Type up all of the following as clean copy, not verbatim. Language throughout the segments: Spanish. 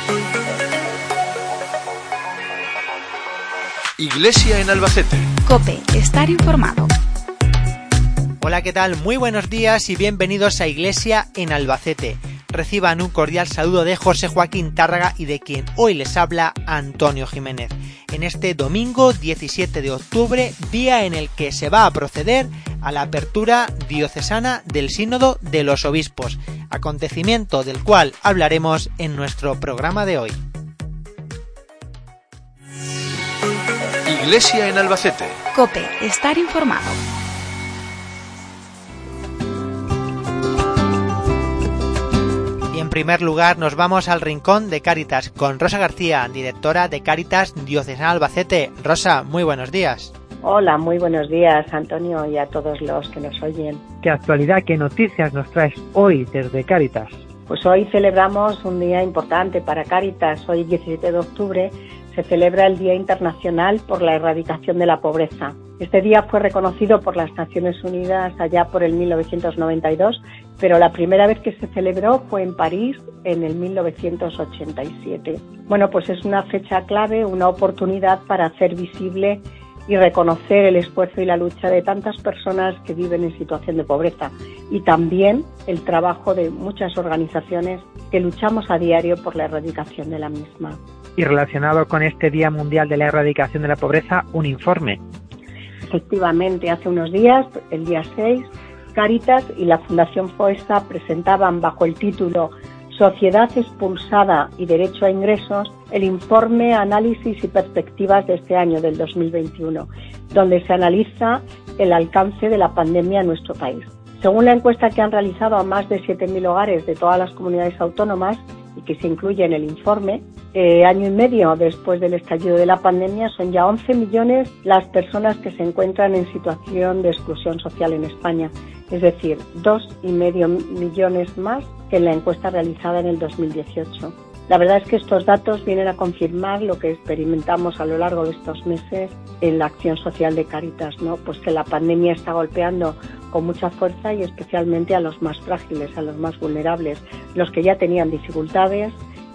Iglesia en Albacete. COPE, estar informado. Hola, ¿qué tal? Muy buenos días y bienvenidos a Iglesia en Albacete. Reciban un cordial saludo de José Joaquín Tárraga y de quien hoy les habla Antonio Jiménez. En este domingo 17 de octubre, día en el que se va a proceder a la apertura diocesana del Sínodo de los Obispos, acontecimiento del cual hablaremos en nuestro programa de hoy. Iglesia en Albacete. COPE, estar informado. Y en primer lugar nos vamos al rincón de Cáritas con Rosa García, directora de Cáritas Diocesana Albacete. Rosa, muy buenos días. Hola, muy buenos días, Antonio, y a todos los que nos oyen. ¿Qué actualidad, qué noticias nos traes hoy desde Cáritas? Pues hoy celebramos un día importante para Cáritas. Hoy, 17 de octubre, se celebra el Día Internacional por la Erradicación de la Pobreza. Este día fue reconocido por las Naciones Unidas allá por el 1992, pero la primera vez que se celebró fue en París en el 1987. Bueno, pues es una fecha clave, una oportunidad para hacer visible y reconocer el esfuerzo y la lucha de tantas personas que viven en situación de pobreza y también el trabajo de muchas organizaciones que luchamos a diario por la erradicación de la misma. Y relacionado con este Día Mundial de la Erradicación de la Pobreza, un informe. Efectivamente, hace unos días, el día 6, Cáritas y la Fundación FOESA presentaban bajo el título Sociedad expulsada y derecho a ingresos, el informe Análisis y Perspectivas de este año, del 2021, donde se analiza el alcance de la pandemia en nuestro país. Según la encuesta que han realizado a más de 7.000 hogares de todas las comunidades autónomas y que se incluye en el informe, año y medio después del estallido de la pandemia, son ya 11 millones las personas que se encuentran en situación de exclusión social en España, es decir, 2,5 millones más que en la encuesta realizada en el 2018. La verdad es que estos datos vienen a confirmar lo que experimentamos a lo largo de estos meses en la acción social de Cáritas, ¿no? Pues que la pandemia está golpeando con mucha fuerza y especialmente a los más frágiles, a los más vulnerables, los que ya tenían dificultades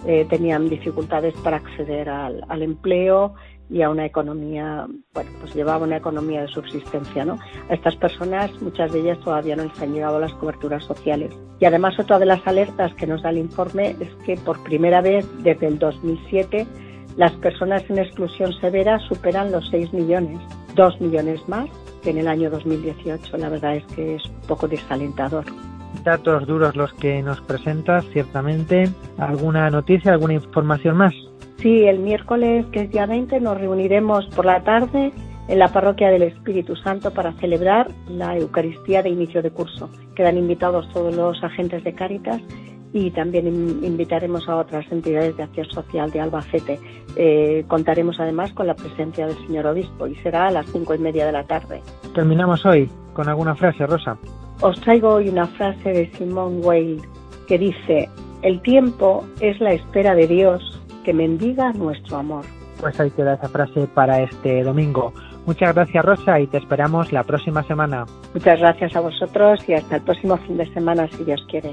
para acceder al empleo y a una economía, bueno, pues llevaba una economía de subsistencia, ¿no? A estas personas, muchas de ellas todavía no les han llegado las coberturas sociales. Y además otra de las alertas que nos da el informe es que por primera vez desde el 2007 las personas en exclusión severa superan los 6 millones, 2 millones más que en el año 2018. La verdad es que es un poco desalentador. Datos duros los que nos presentas, ciertamente. ¿Alguna noticia, alguna información más? Sí, el miércoles, que es día 20, nos reuniremos por la tarde en la Parroquia del Espíritu Santo para celebrar la Eucaristía de inicio de curso. Quedan invitados todos los agentes de Cáritas y también invitaremos a otras entidades de acción social de Albacete. Contaremos además con la presencia del señor obispo y será a las 5:30 de la tarde. Terminamos hoy con alguna frase, Rosa. Os traigo hoy una frase de Simone Weil que dice: el tiempo es la espera de Dios que mendiga nuestro amor. Pues ahí queda esa frase para este domingo. Muchas gracias, Rosa, y te esperamos la próxima semana. Muchas gracias a vosotros y hasta el próximo fin de semana, si Dios quiere.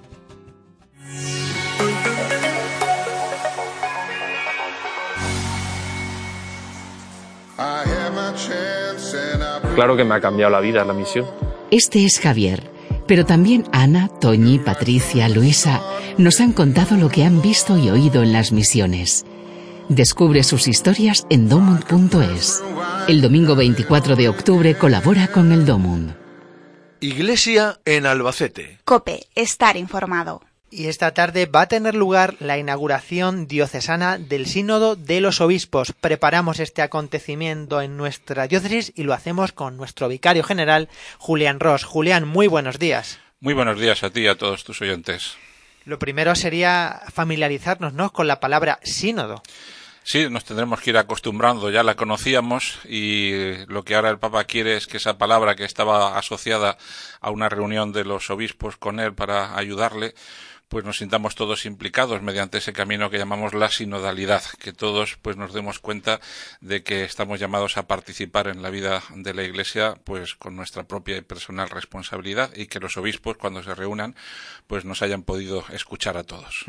Claro que me ha cambiado la vida la misión. Este es Javier, pero también Ana, Toñi, Patricia, Luisa nos han contado lo que han visto y oído en las misiones. Descubre sus historias en domund.es. El domingo 24 de octubre colabora con el Domund. Iglesia en Albacete. COPE, estar informado. Y esta tarde va a tener lugar la inauguración diocesana del Sínodo de los Obispos. Preparamos este acontecimiento en nuestra diócesis y lo hacemos con nuestro vicario general, Julián Ros. Julián, muy buenos días. Muy buenos días a ti y a todos tus oyentes. Lo primero sería familiarizarnos, ¿no?, con la palabra sínodo. Sí, nos tendremos que ir acostumbrando, ya la conocíamos y lo que ahora el Papa quiere es que esa palabra que estaba asociada a una reunión de los obispos con él para ayudarle, pues nos sintamos todos implicados mediante ese camino que llamamos la sinodalidad, que todos pues nos demos cuenta de que estamos llamados a participar en la vida de la Iglesia pues con nuestra propia y personal responsabilidad, y que los obispos, cuando se reúnan, pues nos hayan podido escuchar a todos.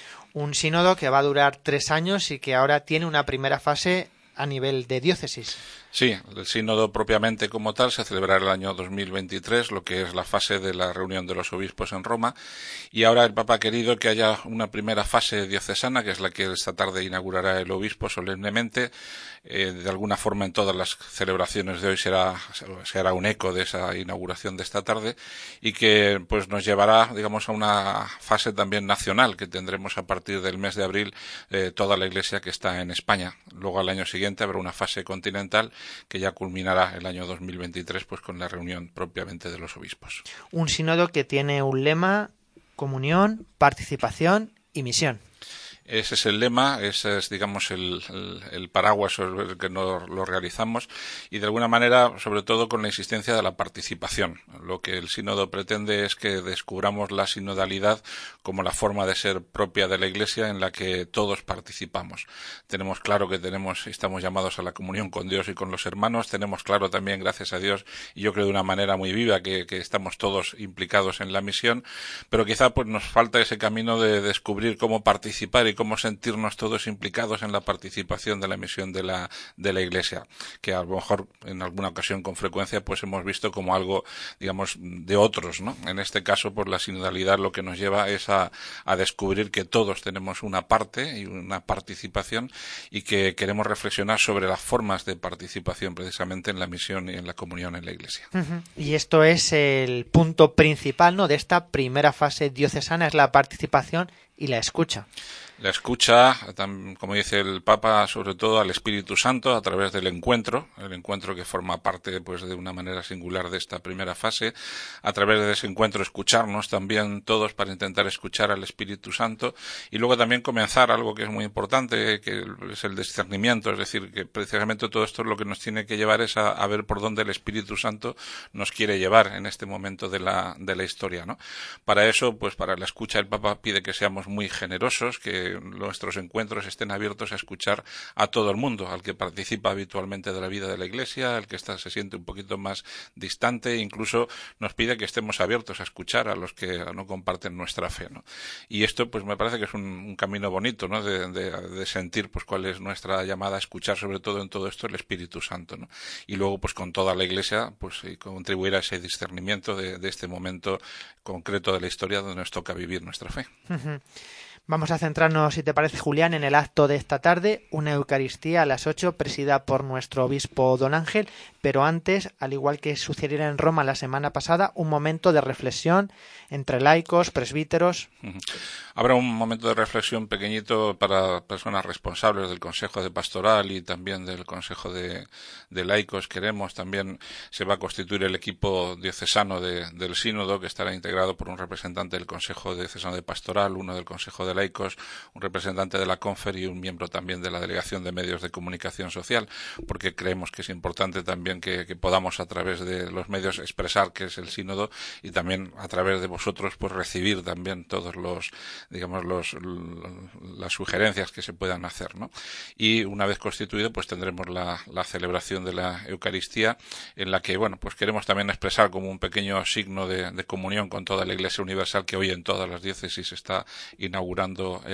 Un sínodo que va a durar 3 años y que ahora tiene una primera fase a nivel de diócesis. Sí, el sínodo propiamente como tal se celebrará el año 2023, lo que es la fase de la reunión de los obispos en Roma, y ahora el Papa ha querido que haya una primera fase diocesana, que es la que esta tarde inaugurará el obispo solemnemente. De alguna forma en todas las celebraciones de hoy será un eco de esa inauguración de esta tarde, y que pues nos llevará, digamos, a una fase también nacional que tendremos a partir del mes de abril toda la Iglesia que está en España. Luego al año siguiente habrá una fase continental que ya culminará el año 2023 pues con la reunión propiamente de los obispos. Un sínodo que tiene un lema: comunión, participación y misión. Ese es el lema, ese es, digamos, el paraguas sobre el que lo realizamos, y de alguna manera, sobre todo con la insistencia de la participación. Lo que el sínodo pretende es que descubramos la sinodalidad como la forma de ser propia de la Iglesia en la que todos participamos. Tenemos claro que estamos llamados a la comunión con Dios y con los hermanos. Tenemos claro también, gracias a Dios, y yo creo de una manera muy viva, que estamos todos implicados en la misión, pero quizá pues nos falta ese camino de descubrir cómo participar y cómo sentirnos todos implicados en la participación de la misión de la Iglesia, que a lo mejor en alguna ocasión con frecuencia pues hemos visto como algo, digamos, de otros, ¿no? En este caso, pues la sinodalidad lo que nos lleva es a descubrir que todos tenemos una parte y una participación, y que queremos reflexionar sobre las formas de participación precisamente en la misión y en la comunión en la Iglesia. Y esto es el punto principal, ¿no?, de esta primera fase diocesana, es la participación y la escucha. La escucha, como dice el Papa, sobre todo al Espíritu Santo a través del encuentro, el encuentro que forma parte pues de una manera singular de esta primera fase. A través de ese encuentro escucharnos también todos para intentar escuchar al Espíritu Santo, y luego también comenzar algo que es muy importante, que es el discernimiento, es decir, que precisamente todo esto es lo que nos tiene que llevar es a ver por dónde el Espíritu Santo nos quiere llevar en este momento de la historia, ¿no? Para eso, pues para la escucha, el Papa pide que seamos muy generosos, que nuestros encuentros estén abiertos a escuchar a todo el mundo, al que participa habitualmente de la vida de la Iglesia, al que se siente un poquito más distante. Incluso nos pide que estemos abiertos a escuchar a los que no comparten nuestra fe, ¿no? Y esto pues me parece que es un camino bonito, ¿no?, de sentir pues cuál es nuestra llamada a escuchar, sobre todo en todo esto, el Espíritu Santo, ¿no? Y luego pues con toda la Iglesia pues contribuir a ese discernimiento de este momento concreto de la historia donde nos toca vivir nuestra fe. Vamos a centrarnos, si te parece, Julián, en el acto de esta tarde, una Eucaristía a las 8, presidida por nuestro obispo don Ángel, pero antes, al igual que sucediera en Roma la semana pasada, un momento de reflexión entre laicos, presbíteros. Habrá un momento de reflexión pequeñito para personas responsables del Consejo de Pastoral y también del Consejo de Laicos. También se va a constituir el equipo diocesano del Sínodo, que estará integrado por un representante del Consejo Diocesano de Pastoral, uno del Consejo de Laicos, un representante de la Confer y un miembro también de la Delegación de Medios de Comunicación Social, porque creemos que es importante también que podamos a través de los medios expresar qué es el Sínodo, y también a través de vosotros pues recibir también todos las sugerencias que se puedan hacer, ¿no? Y una vez constituido pues tendremos la celebración de la Eucaristía, en la que pues queremos también expresar como un pequeño signo de comunión con toda la Iglesia Universal, que hoy en todas las diócesis está inaugurando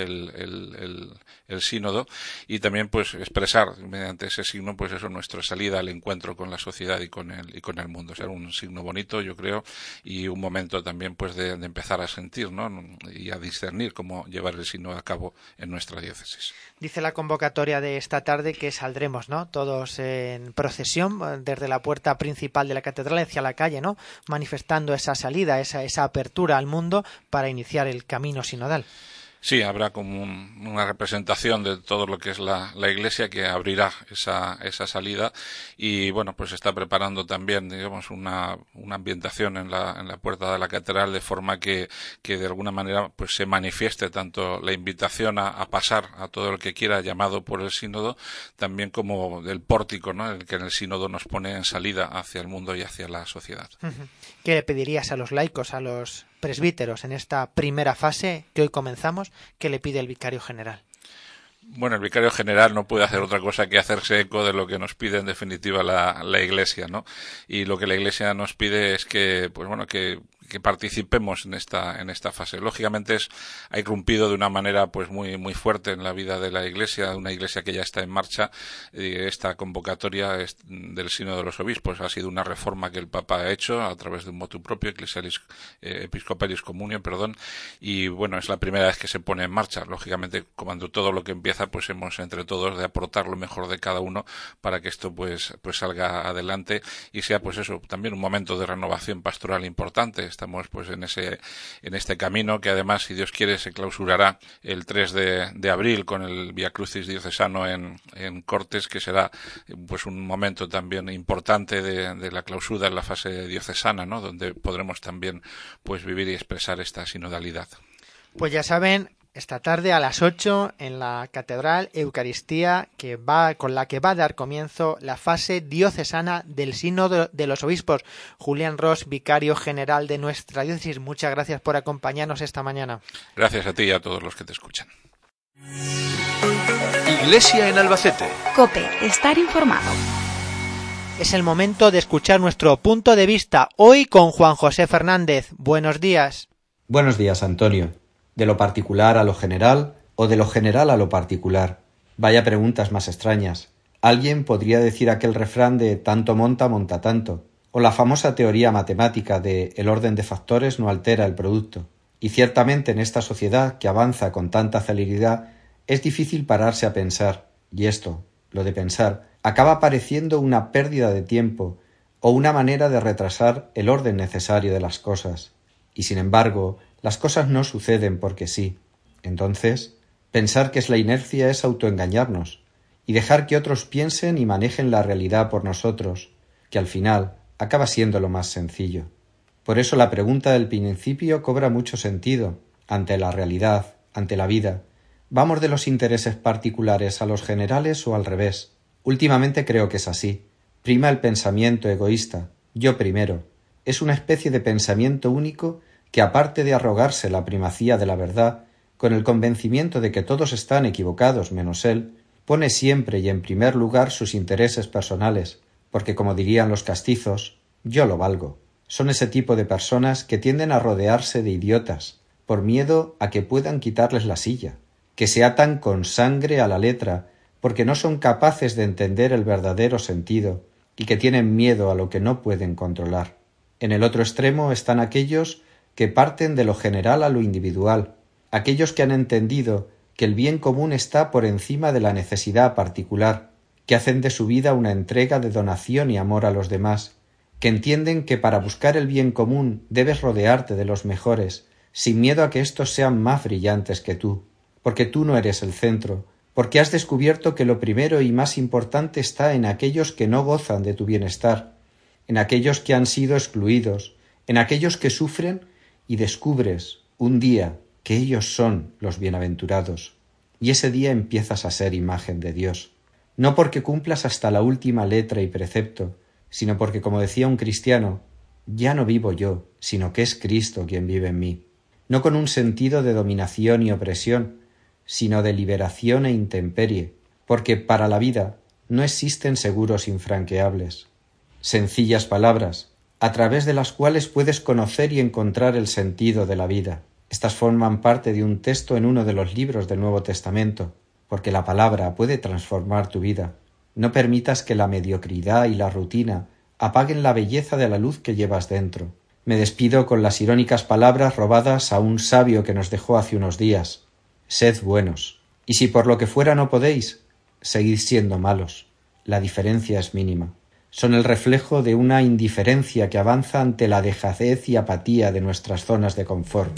el sínodo, y también pues expresar mediante ese signo pues eso, nuestra salida al encuentro con la sociedad y con el mundo. Será un signo bonito, yo creo, y un momento también pues de empezar a sentir, ¿no?, y a discernir cómo llevar el sínodo a cabo en nuestra diócesis. Dice la convocatoria de esta tarde que saldremos, ¿no?, todos en procesión desde la puerta principal de la catedral hacia la calle, ¿no?, manifestando esa salida, esa apertura al mundo para iniciar el camino sinodal. Sí, habrá como una representación de todo lo que es la Iglesia, que abrirá esa salida, y pues se está preparando también, digamos, una ambientación en la puerta de la catedral, de forma que de alguna manera pues se manifieste tanto la invitación a pasar a todo el que quiera, llamado por el sínodo, también como del pórtico, ¿no?, el que en el sínodo nos pone en salida hacia el mundo y hacia la sociedad. ¿Qué le pedirías a los laicos, a los presbíteros en esta primera fase que hoy comenzamos, ¿qué le pide el vicario general? Bueno, el vicario general no puede hacer otra cosa que hacerse eco de lo que nos pide en definitiva la Iglesia, ¿no? Y lo que la Iglesia nos pide es que, pues bueno, que participemos en esta fase. Lógicamente ha irrumpido de una manera pues muy fuerte en la vida de la Iglesia, una Iglesia que ya está en marcha. Esta convocatoria del Sínodo de los Obispos ha sido una reforma que el Papa ha hecho a través de un motu propio, Episcopalis Communio, y bueno, es la primera vez que se pone en marcha. Lógicamente, cuando todo lo que empieza, pues hemos entre todos de aportar lo mejor de cada uno para que esto pues salga adelante y sea pues eso, también un momento de renovación pastoral importante. Estamos pues en este camino que además, si Dios quiere, se clausurará el 3 de abril con el Vía Crucis diocesano en Cortes, que será pues un momento también importante de la clausura en la fase diocesana, ¿no? Donde podremos también pues vivir y expresar esta sinodalidad. Pues ya saben, esta tarde a las 8 en la Catedral, Eucaristía, con la que va a dar comienzo la fase diocesana del Sínodo de los Obispos. Julián Ros, vicario general de nuestra diócesis, muchas gracias por acompañarnos esta mañana. Gracias a ti y a todos los que te escuchan. Iglesia en Albacete. COPE, estar informado. Es el momento de escuchar nuestro punto de vista, hoy con Juan José Fernández. Buenos días. Buenos días, Antonio. ¿De lo particular a lo general o de lo general a lo particular? Vaya preguntas más extrañas. Alguien podría decir aquel refrán de tanto monta, monta tanto, o la famosa teoría matemática de el orden de factores no altera el producto. Y ciertamente en esta sociedad que avanza con tanta celeridad es difícil pararse a pensar, y esto, lo de pensar, acaba pareciendo una pérdida de tiempo o una manera de retrasar el orden necesario de las cosas. Y sin embargo, las cosas no suceden porque sí. Entonces, pensar que es la inercia es autoengañarnos y dejar que otros piensen y manejen la realidad por nosotros, que al final acaba siendo lo más sencillo. Por eso la pregunta del principio cobra mucho sentido. Ante la realidad, ante la vida, ¿vamos de los intereses particulares a los generales o al revés? Últimamente creo que es así. Prima el pensamiento egoísta, yo primero. Es una especie de pensamiento único que, aparte de arrogarse la primacía de la verdad, con el convencimiento de que todos están equivocados menos él, pone siempre y en primer lugar sus intereses personales, porque como dirían los castizos, yo lo valgo. Son ese tipo de personas que tienden a rodearse de idiotas, por miedo a que puedan quitarles la silla, que se atan con sangre a la letra, porque no son capaces de entender el verdadero sentido, y que tienen miedo a lo que no pueden controlar. En el otro extremo están aquellos que parten de lo general a lo individual, aquellos que han entendido que el bien común está por encima de la necesidad particular, que hacen de su vida una entrega de donación y amor a los demás, que entienden que para buscar el bien común debes rodearte de los mejores, sin miedo a que éstos sean más brillantes que tú, porque tú no eres el centro, porque has descubierto que lo primero y más importante está en aquellos que no gozan de tu bienestar, en aquellos que han sido excluidos, en aquellos que sufren, y descubres un día que ellos son los bienaventurados, y ese día empiezas a ser imagen de Dios, no porque cumplas hasta la última letra y precepto, sino porque, como decía un cristiano, ya no vivo yo, sino que es Cristo quien vive en mí, no con un sentido de dominación y opresión, sino de liberación e intemperie, porque para la vida no existen seguros infranqueables. Sencillas palabras, a través de las cuales puedes conocer y encontrar el sentido de la vida. Estas forman parte de un texto en uno de los libros del Nuevo Testamento, porque la palabra puede transformar tu vida. No permitas que la mediocridad y la rutina apaguen la belleza de la luz que llevas dentro. Me despido con las irónicas palabras robadas a un sabio que nos dejó hace unos días. Sed buenos, y si por lo que fuera no podéis, seguid siendo malos. La diferencia es mínima. Son el reflejo de una indiferencia que avanza ante la dejadez y apatía de nuestras zonas de confort.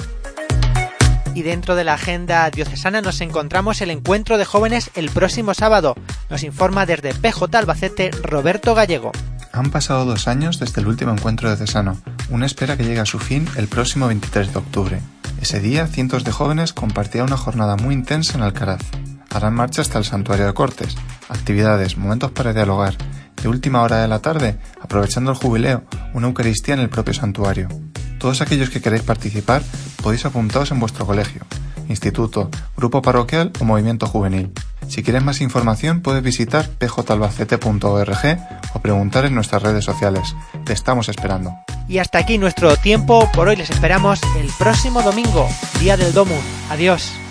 Y dentro de la agenda diocesana nos encontramos el encuentro de jóvenes el próximo sábado. Nos informa desde PJ Albacete Roberto Gallego. Han pasado 2 años desde el último encuentro diocesano, una espera que llega a su fin el próximo 23 de octubre. Ese día, cientos de jóvenes compartirán una jornada muy intensa en Alcaraz. Harán marcha hasta el santuario de Cortes, actividades, momentos para dialogar. De última hora de la tarde, aprovechando el jubileo, una Eucaristía en el propio santuario. Todos aquellos que queréis participar podéis apuntaros en vuestro colegio, instituto, grupo parroquial o movimiento juvenil. Si quieres más información puedes visitar pjalbacete.org o preguntar en nuestras redes sociales. Te estamos esperando. Y hasta aquí nuestro tiempo por hoy. Les esperamos el próximo domingo, día del Domum. Adiós.